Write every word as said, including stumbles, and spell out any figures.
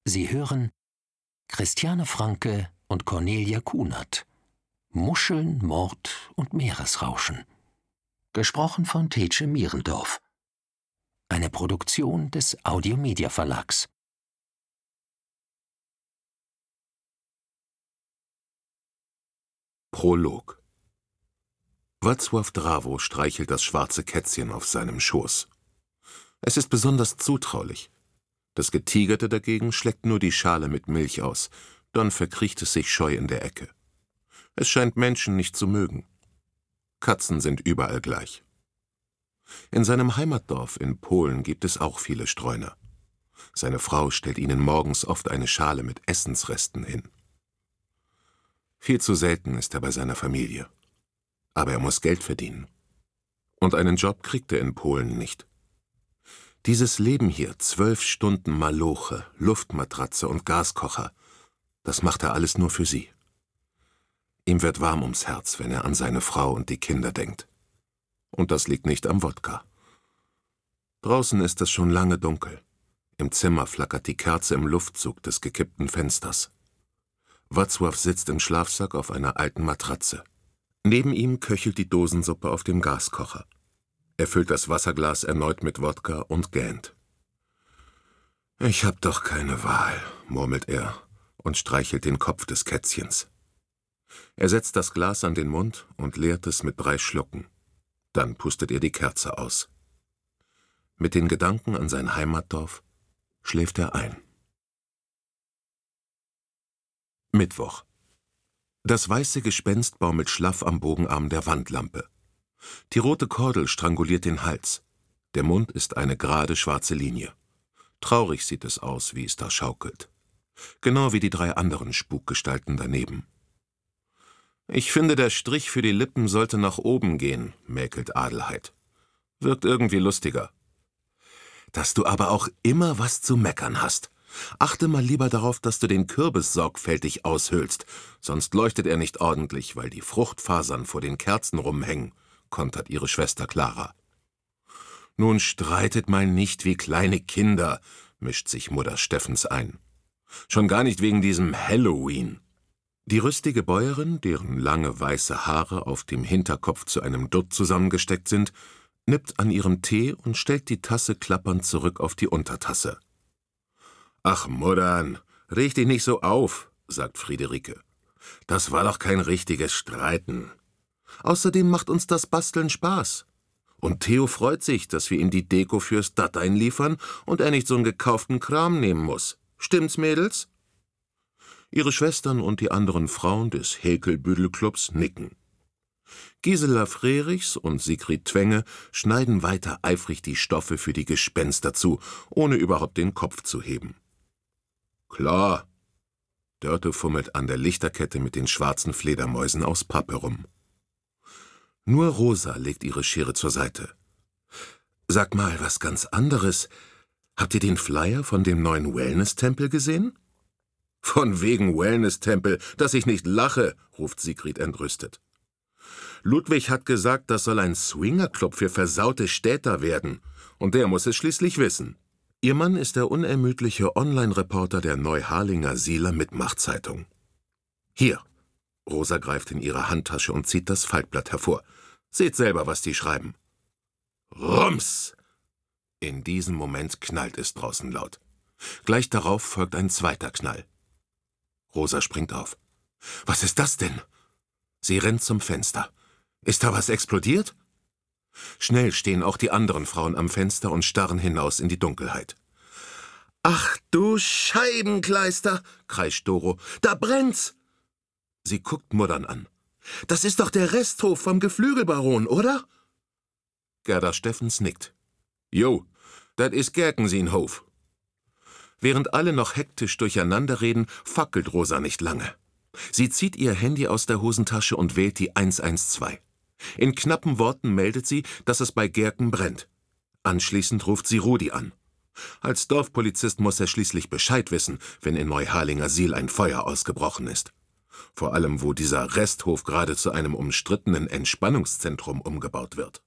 Sie hören Christiane Franke und Cornelia Kunert. Muscheln, Mord und Meeresrauschen. Gesprochen von Tetsche Mierendorf. Eine Produktion des Audiomedia Verlags. Prolog. Václav Dravo streichelt das schwarze Kätzchen auf seinem Schoß. Es ist besonders zutraulich. Das Getigerte dagegen schleckt nur die Schale mit Milch aus, dann verkriecht es sich scheu in der Ecke. Es scheint Menschen nicht zu mögen. Katzen sind überall gleich. In seinem Heimatdorf in Polen gibt es auch viele Streuner. Seine Frau stellt ihnen morgens oft eine Schale mit Essensresten hin. Viel zu selten ist er bei seiner Familie. Aber er muss Geld verdienen. Und einen Job kriegt er in Polen nicht. Dieses Leben hier, zwölf Stunden Maloche, Luftmatratze und Gaskocher, das macht er alles nur für sie. Ihm wird warm ums Herz, wenn er an seine Frau und die Kinder denkt. Und das liegt nicht am Wodka. Draußen ist es schon lange dunkel. Im Zimmer flackert die Kerze im Luftzug des gekippten Fensters. Václav sitzt im Schlafsack auf einer alten Matratze. Neben ihm köchelt die Dosensuppe auf dem Gaskocher. Er füllt das Wasserglas erneut mit Wodka und gähnt. »Ich hab doch keine Wahl«, murmelt er und streichelt den Kopf des Kätzchens. Er setzt das Glas an den Mund und leert es mit drei Schlucken. Dann pustet er die Kerze aus. Mit den Gedanken an sein Heimatdorf schläft er ein. Mittwoch. Das weiße Gespenst baumelt schlaff am Bogenarm der Wandlampe. Die rote Kordel stranguliert den Hals. Der Mund ist eine gerade schwarze Linie. Traurig sieht es aus, wie es da schaukelt. Genau wie die drei anderen Spukgestalten daneben. »Ich finde, der Strich für die Lippen sollte nach oben gehen«, mäkelt Adelheid. »Wirkt irgendwie lustiger.« »Dass du aber auch immer was zu meckern hast. Achte mal lieber darauf, dass du den Kürbis sorgfältig aushöhlst, sonst leuchtet er nicht ordentlich, weil die Fruchtfasern vor den Kerzen rumhängen«, kontert ihre Schwester Clara. »Nun streitet mal nicht wie kleine Kinder«, mischt sich Mutter Steffens ein. »Schon gar nicht wegen diesem Halloween.« Die rüstige Bäuerin, deren lange weiße Haare auf dem Hinterkopf zu einem Dutt zusammengesteckt sind, nippt an ihrem Tee und stellt die Tasse klappernd zurück auf die Untertasse. »Ach, Muttern, reg dich nicht so auf«, sagt Friederike. »Das war doch kein richtiges Streiten. Außerdem macht uns das Basteln Spaß. Und Theo freut sich, dass wir ihm die Deko fürs Dateien liefern und er nicht so einen gekauften Kram nehmen muss. Stimmt's, Mädels?« Ihre Schwestern und die anderen Frauen des Häkelbüdel-Clubs nicken. Gisela Frerichs und Sigrid Twenge schneiden weiter eifrig die Stoffe für die Gespenster zu, ohne überhaupt den Kopf zu heben. »Klar.« Dörte fummelt an der Lichterkette mit den schwarzen Fledermäusen aus Pappe rum. Nur Rosa legt ihre Schere zur Seite. »Sag mal, was ganz anderes. Habt ihr den Flyer von dem neuen Wellness-Tempel gesehen?« »Von wegen Wellness-Tempel, dass ich nicht lache«, ruft Sigrid entrüstet. »Ludwig hat gesagt, das soll ein Swingerclub für versaute Städter werden. Und der muss es schließlich wissen.« Ihr Mann ist der unermüdliche Online-Reporter der Neuharlinger Sieler Mitmachtzeitung. »Hier«, Rosa greift in ihre Handtasche und zieht das Faltblatt hervor. »Seht selber, was die schreiben.« Rums! In diesem Moment knallt es draußen laut. Gleich darauf folgt ein zweiter Knall. Rosa springt auf. »Was ist das denn?« Sie rennt zum Fenster. »Ist da was explodiert?« Schnell stehen auch die anderen Frauen am Fenster und starren hinaus in die Dunkelheit. »Ach du Scheibenkleister«, kreischt Doro, »da brennt's!« Sie guckt Muttern an. »Das ist doch der Resthof vom Geflügelbaron, oder?« Gerda Steffens nickt. »Jo, dat is Gerkensienhof.« Während alle noch hektisch durcheinander reden, fackelt Rosa nicht lange. Sie zieht ihr Handy aus der Hosentasche und wählt die eins eins zwei. In knappen Worten meldet sie, dass es bei Gerken brennt. Anschließend ruft sie Rudi an. Als Dorfpolizist muss er schließlich Bescheid wissen, wenn in Neuharlinger Siel ein Feuer ausgebrochen ist. Vor allem, wo dieser Resthof gerade zu einem umstrittenen Entspannungszentrum umgebaut wird.